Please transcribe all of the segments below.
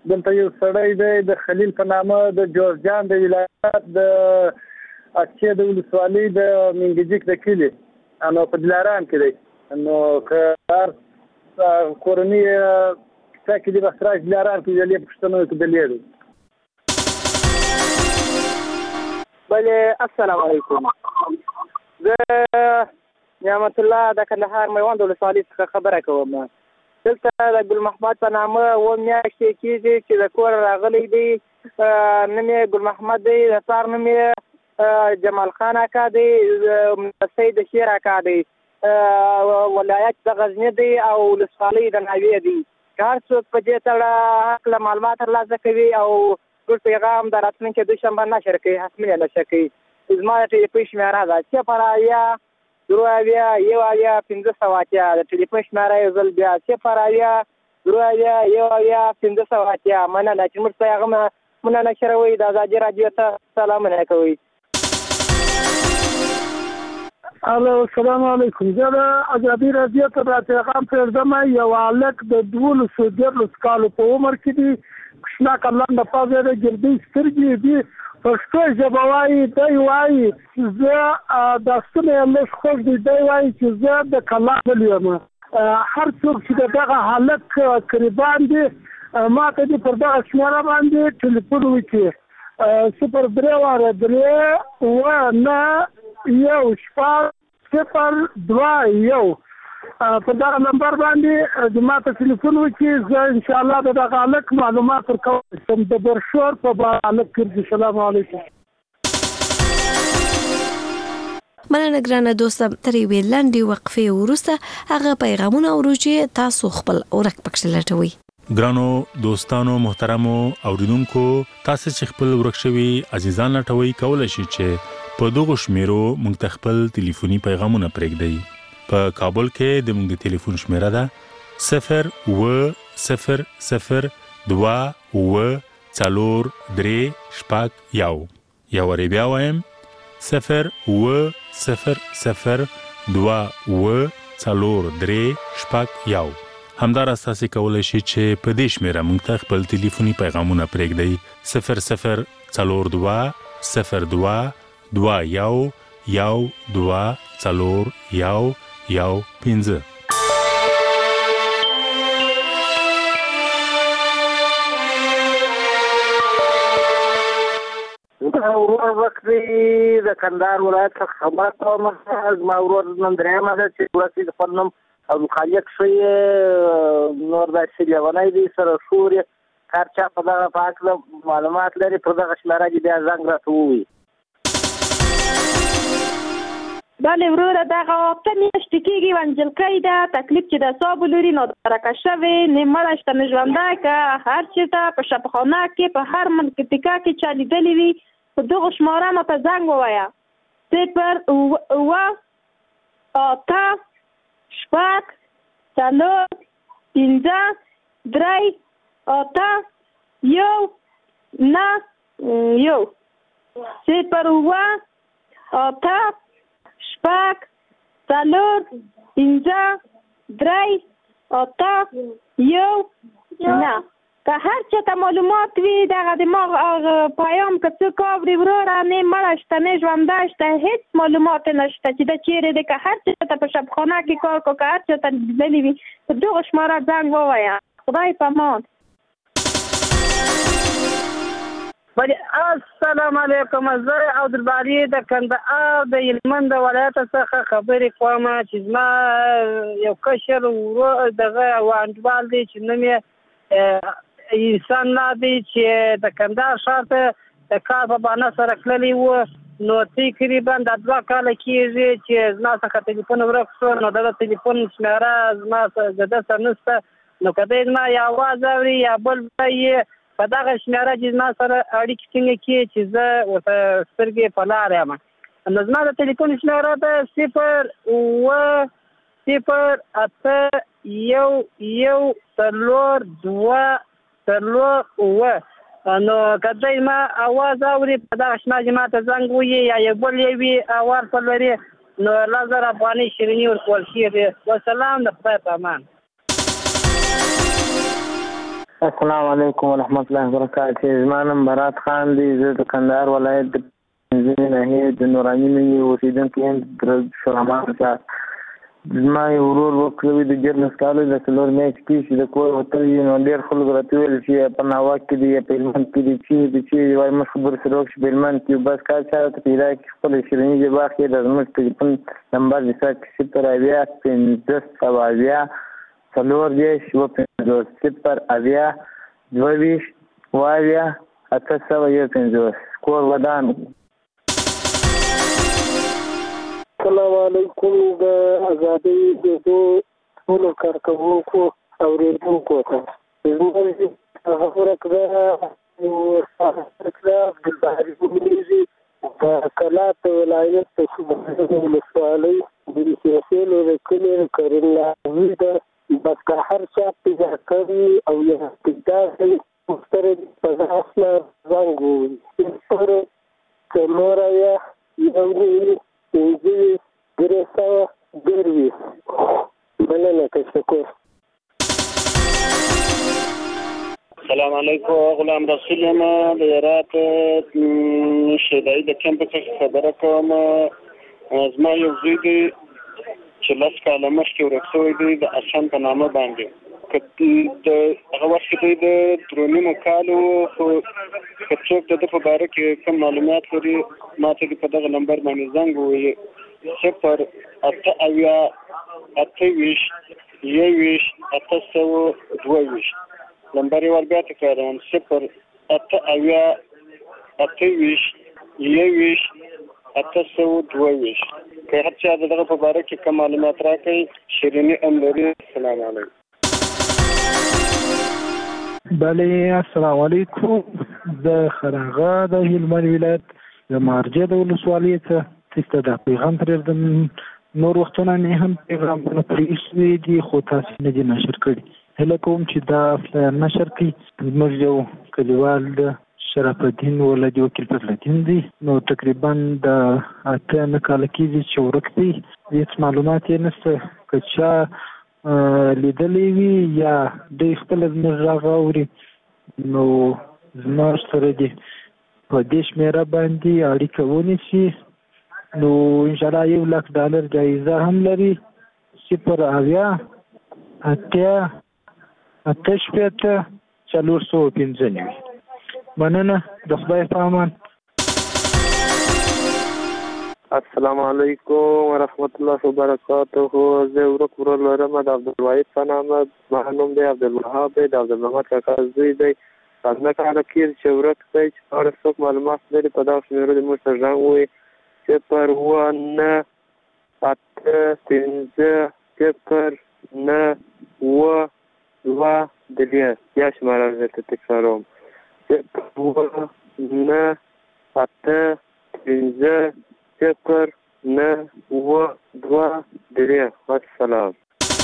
دلته یو سړی دی د خلیل په نامه د جورجان د ولایت د اچې د ولسوالۍ د منګجیک د کلي نو په دلارام کې دی نو که هر کورنۍ کیسه کې د بخراج دلارام کې دلې پښتنو کې دلې دی. بله السلام علیکم. د نعمت الله د کندهار میوند ولسوالۍ څخه خبره کوم. دلته د ګل محمد په نامه و میاشتې کېږي چې د کور راغلی دی. نوم یې ګل محمد دی، د پلار نوم یې جمال خان اکا دی، سید شیر اکا دی، ولایت د غزني دی او ولسوالۍ د ناوې دی. که هر څوک په دې تړه هکله معلومات ترلاسه کوي او ټول پیغام د راتلونکي دوشنبه نشر کوي، حتمي نشر کوي. زما د ټلیفون شمېره ده 0 دروازه 1500 اتیا د ټلیفون شمېره یو ځل بیا 0 دروازه 1500 اتیا. مننه چې موږ ته هغه مننه شروي د ازادي رادیو ته سلامونه کوي. الو السلام علیکم. زه د ازادي رادیو ته د پیغام پرېږدم. یو هلک د 12 کالو په عمر کې دی، کوچناک لنډه پزه ده، ګردۍ سترګې دي، پښتو ژبه وایي. دی وایي چې زه دا ستنه یم لږ خوږ دی. دی وایي چې زه د کلام یم. هر څوک چې د دغه هلک قریبان دي ما ته دې پر دغه شمېره باندې ټلیفون وکړي 03-9-1-0-2-1 په دغه نمبر باندې ما ته ټلیفون وکړي. زه انشاءالله د دغه هلک معلومات ورکولی شم. د برشور په هلک ګرځي. سلام علیکم. مننه ګرانه دوسته. تر یوې لنډې وقفې وروسته هغه پیغامونه اورو چې تاسو خپل ورک پکښې لټوئ. ګرانو دوستانو محترمو اوریدونکو، تاسو چې خپل ورک شوي عزیزان لټوئ کولی شئ چې په دغو شمیرو موږ ته خپل ټلیفوني پیغامونه پرېږدئ. په کابل کې د موږ د ټلیفون شمیره ده 0-0-0-2-4-3-1. یا وری بیا وایم 0-0-0-2-4-3-1. همدارس تاسو کولی شئ چې په دې شمیره موږ ته خپل ټلیفوني پیغامونه پرېږدئ 0-0-02-2-1-2-4-1-1-5. ورور وکړي د کندهار ولایت څخه خبره کوم. زما ورور نن درېیمه ده چې ورسې د خپل نوم عبدالخالق ښه نور داسې لیونی دی سره شور یې هر چا په دغه په هکله معلومات لري پر دغه شمېره کې بیا زنګ راته ووایي. بله وروره دغه 8 میاشتې کېږي ونجلکۍ ده. تکلیف چې د اعصابو لري نادرکه شوې نه مړه شته نه ژوندی که هر چېرته په شفاخانه کې په هر منطقه کې چا لیدلې وي په دغو شماره ماته زنګ ووایه 0-8-5-3-1 که هر چېرته معلومات وي دغه د ما پیام که څوک اوري وروره نه مړه شته نه ژوندی شته هېڅ معلومات نشته چې دا چیرې دی. که هر چېرته په شفاخانه کې کار کو که هر چېرته لیدلي وي په دغو شماره زنګ ووایه. خدای په امان. بله السلام علیکم. زه عبدالباري د کندهار د هلمند ولایت څخه خبرې کوم چې زما یو کشر ورور دغه وانډوال دی چې نوم یې انسان لا دی چې د کندهار ښار ته د کار په بهانه سره تللی و. نو تقریبا د 2 کاله کېږي چې زما څخه ټلیفون ورک شو. نو دغه ټلیفون شمېره زما د ده سره نشته. نو که دی زما یا آواز اوري یا بل یې په دغه شمېره چې زما سره اړیکې ټینګې کړي چې زه ورته سترګې په لاره یم. نو زما د ټلیفون شمېره ده 0-0-1-1-4-2-4. نو که دی ما آواز اوري په دغه شمېره چې ما ته زنګ ووهي یا یو بل یې وي آواز په لري نو 1000 افغانۍ شیریني ورکول کېږي. والسلام. د خدای په امان. السلام علیکم ورحمت الله وبرکاته. زما نوم برات خان دی. زه د کندهار ولایت د پنځمې ناحیې د نوراني نومي اوسېدونکی یم. شورمان څخه زما یو ورور وکړی د 14 کالو د 4 میاشتې کې چې د کور وتلی نو ډېر خلکو راته ویل چې په ناوک کې دی یا په هلمند کې دی چې وایي موږ خبرې سره وکړو چې په هلمند کې بس کار چا راته پیدا کړي خپل شیریني باغ کې د زموږ ټلیفون نمبر د 080 1570 4 0 کور ودان. السلام علیکم. د آزادۍ د ټولو کارکوونکو اورېدونکو ته زموږ خبره کړه عبدالباري بومنیزي د کلات ولایت د شبخانو ولسوالۍ د سیاسیلو د کلي کریم لاوي ده. بس که هر چا پیدا کوي او یا پیدا کوي مختلف په اصلا زنګ ووي پر کلوره یا یو انجیل درسا دروي مننه تشکر. السلام علیکم. غلام رسول یم د هرات شیدای د کمپ څخه خبره کوم. زما یو زوی دی چې 10 کاله مخکې ورک شوی دی د اسان په نامه باندې. هغه وخت کې د درونیمو کالو خو که څوک د ده په باره کې کوم معلومات لري ما ته په دغه نمبر باندې زنګ ووایي 0 28 822 نمبر یې ور بیا تکراروم 0 28 822 که هر چا دغه په باره کې کوم معلومات راکړي شیریني ام لري. السلام علیکم. بله السلام علیکم. د خراغه د هلمند ولایت د مارجه د ولسوالۍ څخه د پیغام پرېږدم. نور وختونه مې هم پیغامونه پرېښي دي خو تاسو نه دي نشر کړي. هیله کوم چې دا نشر کړي. زموږ یو کلیوال د شرف الدین ولدي وکیل فضلالدین دی. نو تقریبا د 8 کاله کېږي چې ورک دی. هېڅ معلومات یې نشته. که چا لیدلی وي یا دوی خپله زموږ غږ اوري نو زموږ سره دې په دې شمېره باندې اړیکه ونیسي. نو انشاءالله $1,00,000 جایزه هم لري. 0 مننه. د خدای په امان. السلام علیکم ورحمت الله وبرکاته. زه ورک ورور لرم د عبدالواحد په نامه. زما نوم دی عبدالوهاب دی. د عبدالمحمد کاکا زوی دی. 15 کاله کېږي چې ورک دی. چې په اړه څوک معلومات لري په دغه شمېرو دې موږ ته غږ ووایي 0 یا شماره درته تکراروم 0 والسلام.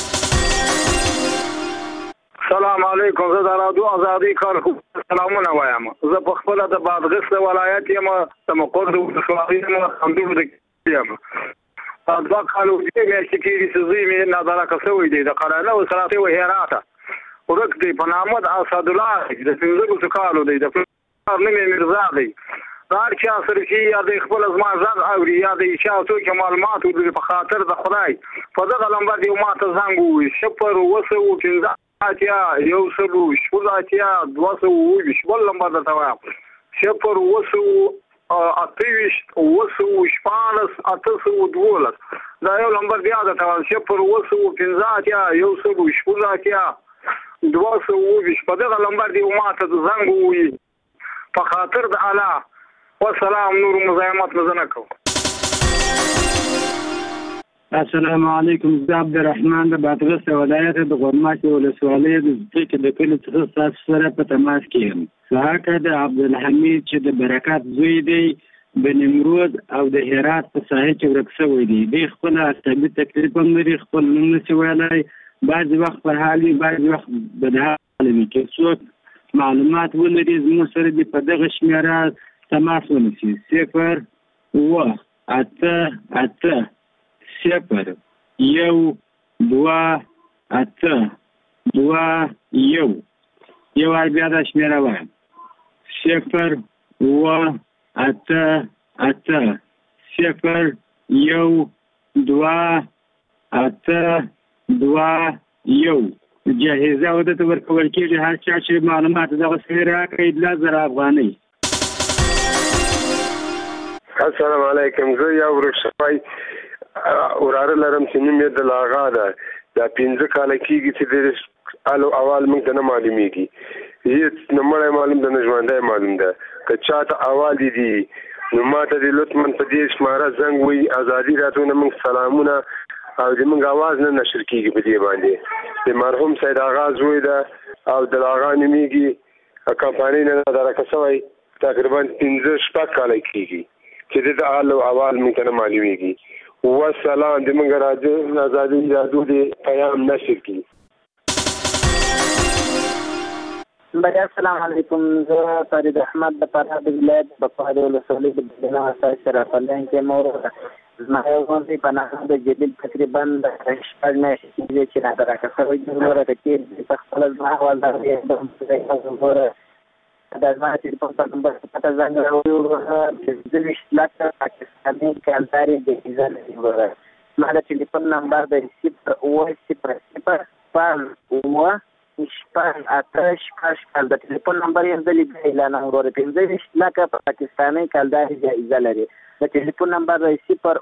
السلام علیکم. زه د رادیو آزادۍ کارکوونکو سلامونه وایم. زه په خپله د بادغیس ولایت یم. د مقر د ولسوالۍ یم. همدومره د یم 2 کالو میاشتې کېږي چې زوی مې نادرکه شوی دی. د قرانه او صلاتي و هراته ورک دی په نامه د اسدالله د 15 کالو دی. د پلار نوم یې میرزا دی. د هر چا سره چې یا د خپل زما غږ اوري یا د چا څوک معلومات ورکړي په خاطر د خدای په دغه نمبر دی ما ته زنګ ووایي 0 اتیا 1 بل نمبر درته وایم 0 28 دا یو نمبر بیا درته وایم 0 په دغه نمبر دی ما ته زنګ ووایي په خاطر د الله. والسلام. نور مزاحمت نه کوم. السلام علیکم. زه عبدالرحمن د بادغیس ولایت د غورماشي ولسوالۍ د ځمکې د کلي څخه ستاسو سره په تماس کې یم. هغه د عبدالحمید چې د برکات زوی دی د نمرود او د هرات په ساحل کې ورک شوی دی. دی خپل طبي تکلیف هم لري. خپل نوم نشي ویلی. بعضې وخت پر حال وي بعضې وخت بدحال وي. که څوک معلومات ولري زموږ سره دې په دغه شمېره تماس ونیسي 0 8 0 1 2 8 2 1 یو وار بیا دا شمېره وایم 0 اوه اته اته 0 1 2 اته 2 1 جاهزه ودته ورکول کېږي هر چا چې معلومات دغه سړي راکړي 10,000 افغانۍ. السلام علیکم. زه یو ورک شوی وراره لرم چې نوم یې د لاغا ده. دا 5 کاله کېږي چې د اول موږ ته نه معلومېږي. هېڅ نه مړی معلوم ده نه ژوندی معلوم ده. که چا ته احوال دي نو ما ته د لطفاً په دې شماره زنګ ووایي ازادي راډیو نه موږ سلامونه او زموږ اواز نه نشر کېږي په دې باندې. د مرحوم سید آغا زوی ده او د لاغا نومېږي کمپانۍ نه درکه شوی تقریبا 5-6 کاله کېږي چې د حال او احوال موږ ته نه معلومېږي. والسلام د موږ ازادي راډیو د پیام نشر کړي. السلام علیکم. زه فرید احمد د فراه ولایت د بقاعد ولسوالۍ د بلنه اساس سره فلان کې مور زما یو غونډې په نامه د جدید تقریبا د 6 میاشتې چې را درکه شوی د نور د کې په خپل ځما اول د نور د ځما چې په نمبر پته ځان راوړو چې د وشلاته پاکستاني کالداري د ایزان وګوره. ما د ټلیفون نمبر د 0 شپږ اته شپږ د ټلیفون نمبر یې د لیکل اعلان وروره 15 لکه پاکستاني کالداري جایزه لري. د ټلیفون نمبر 0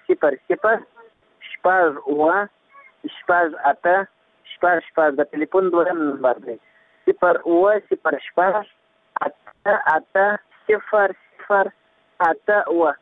شپږ شپږ اته شپږ د ټلیفون دویم نمبر دی 0 شپږ اته اته 0 اته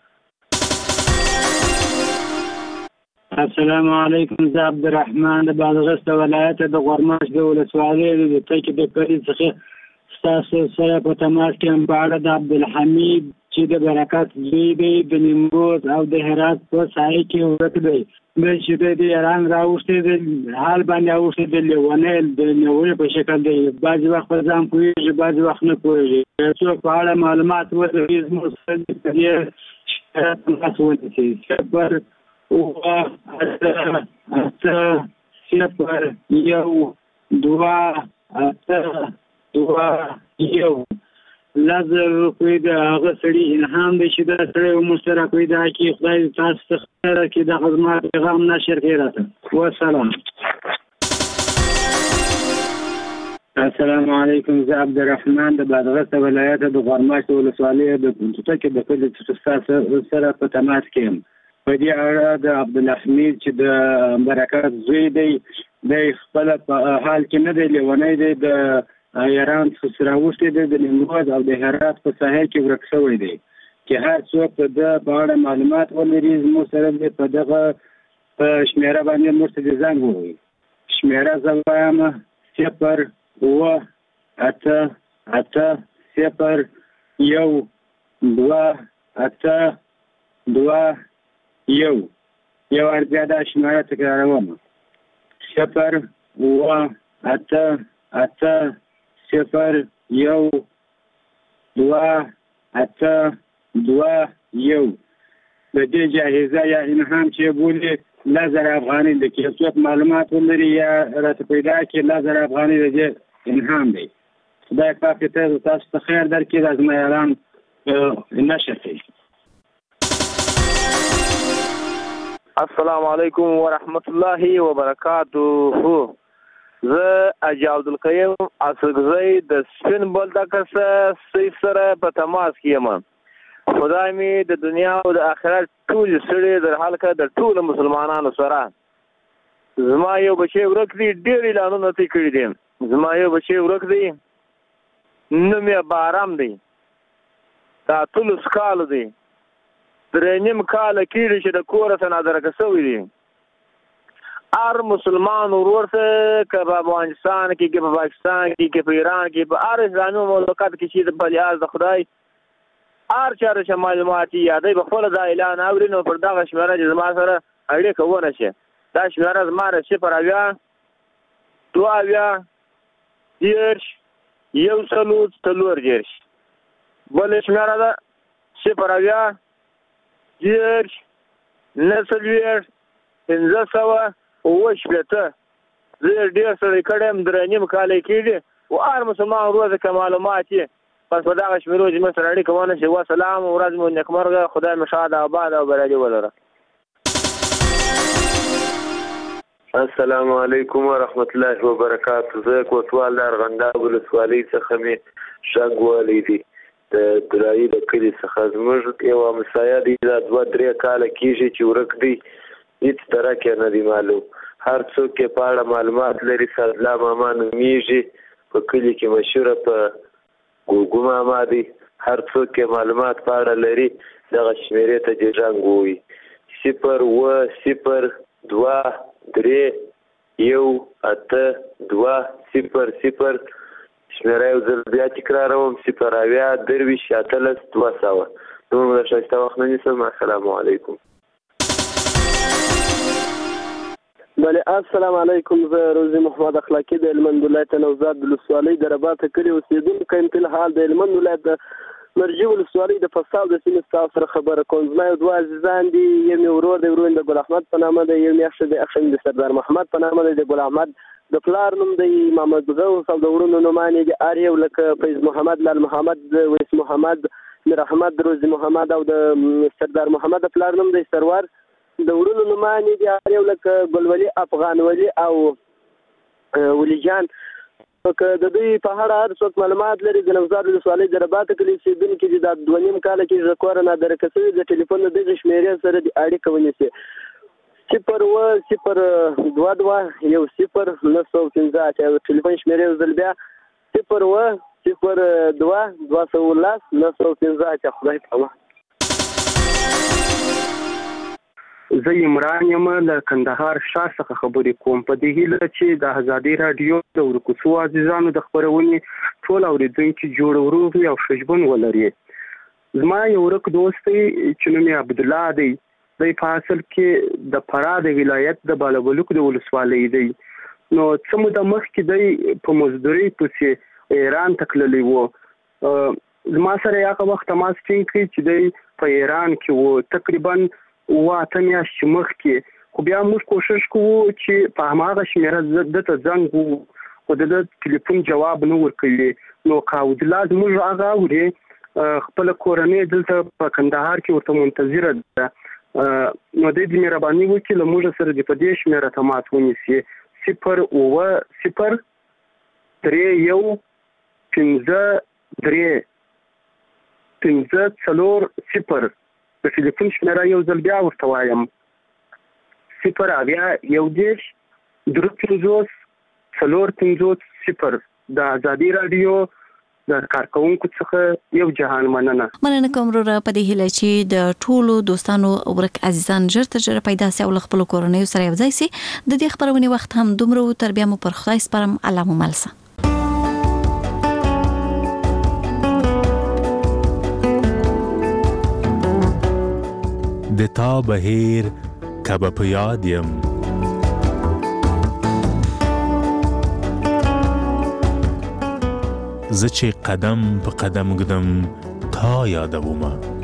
السلام علیکم. زه عبدالرحمن د بادغیس ولایت د غورماش د ولسوالۍ د تکې د کلي څخه ستاسو سره په تماس کې یم. په اړه د عبدالحمید چې د برکت زوی دی د نیمروز او د هرات په ساحې کې ورک دی. چې د ایران راوښتی د حال باندې اوښتی د لیونۍ د نیولې په شکل دی. بعضې وخت په ځان پوهېږي بعضې وخت نه پوهېږي. څوک په اړه معلومات ولري زموږ سره د دې تماس ونیسي. 0 اوه اته اته 0 1 2 اته 2 1 لازر روپۍ د هغه سړي الهام دی چې دا سړی ورسره پیدا کړي. خدای تاسو ته خیر کړي. د خدمات پیغام نشر کړي راته. والسلام. السلام علیکم. زه عبدالرحمن د بادغیس ولایت د غورماش ولسوالۍ د تکې د کلي څخه سره په تماس کې یم. په دې اړه د عبدالحمید چې د برکت زوی دی د خپل په حال کې نه دی لیونی دی د ایران څخه راوښتی دی د نیمروز او د هرات په ساحل کې ورک شوی دی. چې هر څوک د په اړه معلومات ولري زموږ سره په دغه په شمېره باندې موږ ته د زنګ ووایي. شمېره زه وایم 0 اوه اته اته 0 1 2 اته 2 1 یو وار بیا دا شمېره تکراروم 0 اوه اته اته 0 1 2 اته 2 1 د دې جایزه یا انعام چې بولي 1000 افغانۍ د کې څوک معلومات ولري یا راته پیدا کړي 1000 افغانۍ د دې انعام دی. خدای پاک تاسو ته خیر درکړي. د زما اعلان نشر کړي. السلام علیکم ورحمت الله وبرکاته. زه اجي عبدالقیم اسګزی د سپین بولدکه سره په تماس کې یم. خدای می د دنیا او د آخرت ټول سړي در حال کړه د ټول مسلمانانو سره. زما یو بچی ورک دی. ډېر اعلانونه ترې کړي دي. زما یو بچی ورک دی. نوم یې بارام دی. دا 13 کاله دی. 3.5 کاله کېږي چې د کوره څخه نادرکه شوی دی. هر مسلمان ورور سره که په افغانستان کې که په پاکستان کې که په ایران کې په هر اسلامي مملکت کې چې په لحاظ د خدای هر چا چې معلومات یادوي په خپله دا اعلان اوري نو پر دغه شمېره چې زما سره اړیکه ونه شي. دا شمېره زما د 0 2 10 1 بله شمېره ده 0 10 9 500 زه ډېر سړی کړی یم. 3.5 کاله کېږي و هر مسلمان ورور که معلومات یې پس په دغه شمیرو چې موږ سره اړیکه ونه شي. وسلام، ورځ مو نیکمرغه، خدای مو شاد آباد او بریالي ولره. السلام علیکم ورحمت الله وبرکاته. زه کوټوال د ارغنداب ولسوالۍ څخه مې شګ والی دي د درایي د کلي څخه. زموږ یو همسایه دی دا 2-3 کاله کېږي چې ورک دی، هېڅ طرح نه دی معلوم. هر څوک یې په اړه معلومات لري. سادلا ماما نومیږي، په کلي کې مشهوره په ګوګو ماما دی. هر څوک یې معلومات په اړه لري. دغه شمیرې ته جرنګ ووایي 0-0-2-3-1-8-2-0-0. شمیره یو ځل بیا تکراروم 0-2-13-200. نور مو د ښایسته وخت نه نیسم. السلام علیکم. بله السلام علیکم. زه روزي محمد اخلاقي د هلمند ولایت نوزاد ولسوالۍ د رباطه کلي اوسېدونکی یم. فلحال د هلمند ولایت د مرجي ولسوالۍ د فصال د سیمې ستاسو سره خبره کوم. زما یو 2 عزیزان دي. یو مې ورور دی، ورور د ګل احمد په نامه دی. یو مې اخښه دی، اخښه د سردار محمد په نامه دی. د ګل احمد د پلار نوم دی محمد غوث، او د ورونو نومان یې دي هر یو لکه فیض محمد، لال محمد، ویس محمد، میر احمد، روزي محمد، او د سردار محمد د پلار نوم دی سرور. د ورونو نومان یې دي هر یو لکه ګلولي، افغان ولي او ولي جان. که د دوی په اړه هر څوک معلومات لري د نوزاد ولسوالۍ د رباطه کلي اوسېدونکي دي. دا 2.5 کاله کېږي د کوره نادرکه شوي. د ټلیفون د دغې شمېرې سره د اړیکه ونیسي 0-0-22-10-915. او ټلیفون شمېرې یو ځل بیا 0-0-22-915. خدای پامان. زه عمران یم له کندهار ښار څخه خبرې کوم. په دې هیله چې د ازادي راډیو د ورکوڅو عزیزانو د خپرونې ټول اورېدونکي جوړ وروغ او ښه ژوند ولري. زما یو ورک دوست دی چې نوم یې عبدالله دی. دی په اصل کې د فراه د ولایت د بالابلوک د ولسوالۍ دی. نو څه موده مخکې دی په مزدورۍ پسې ایران ته تللی و. زما سره هغه وخت تماس ټینګ کړی چې دی په ایران کې و تقریبا 8 میاشتې مخکې. خو بیا موږ کوشش کوو چې په هماغه شمېره دته زنګ وو، خو د ټلیفون جواب نه ورکوي. نو که عبدالله زموږ هغه اوري، خپله کورنۍ دلته په کندهار کې ورته منتظره ده. نو دی د مهرباني وکړي له موږ سره د په دې شمېره تماس ونیسي 0-0-3-1-5-3-5-4-0. د ټلیفون شمېره یو ځل بیا ورته وایم 0-0-1-3-4-50. د ازادي راډیو د کارکونکو څخه یو جهان مننه. مننه کوم وروره. په دې هیله چې د ټولو دوستانو ورک عزیزان ژر تر ژره پیدا سي او خپل کورنۍ سره یو ځای سي. د دې خبرونې وخت هم دومره تر بیا مو پر خدای سپارم. الله مو ملسه. د تا بهیر کبه په یاد یم، زه چې قدم په قدم ګدم تا یادومه.